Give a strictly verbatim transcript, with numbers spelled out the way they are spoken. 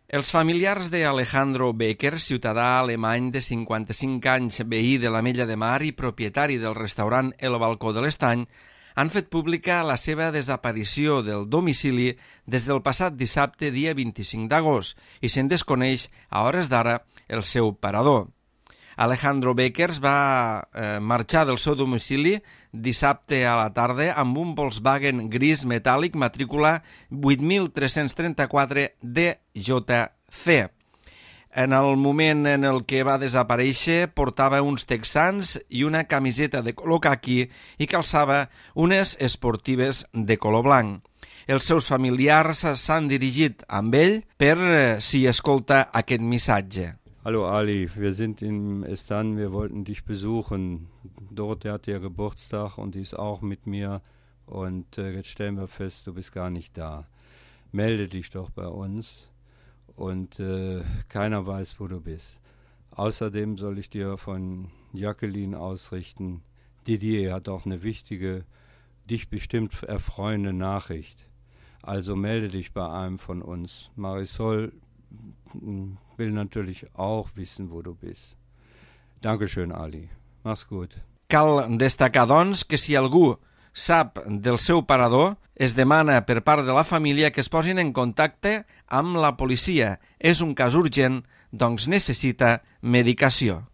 Els familiars d'Alejandro Becker, ciutadà alemany de cinquanta-cinc anys, veí de l'Ametlla de Mar i propietari del restaurant El Balcó de l'Estany, han fet pública la seva desaparició del domicili des del passat dissabte, dia vint-i-cinc d'agost, i se'n desconeix a hores d'ara el seu parador. Alejandro Becker va eh, marxar del seu domicili dissabte a la tarda amb un Volkswagen gris metàl·lic matrícula vuit mil tres-cents trenta-quatre D J C. En el moment en el que va desaparèixer portava uns texans i una camiseta de color caqui i calçava unes esportives de color blanc. Els seus familiars s'han dirigit amb ell per eh, si escolta aquest missatge. Hallo Ali, wir sind im Estan, wir wollten dich besuchen. Dorothee hat ja Geburtstag und die ist auch mit mir und äh, jetzt stellen wir fest, du bist gar nicht da. Melde dich doch bei uns und äh, keiner weiß, wo du bist. Außerdem soll ich dir von Jacqueline ausrichten, Didier hat auch eine wichtige, dich bestimmt erfreuende Nachricht. Also melde dich bei einem von uns. Marisol will natürlich auch wissen, wo du bist. Dankeschön, Ali. Mach's gut. Cal destacar, doncs, que si algú sap del seu parador, es demana per part de la família que es posin en contacte amb la policia. És un cas urgent, doncs necessita medicació.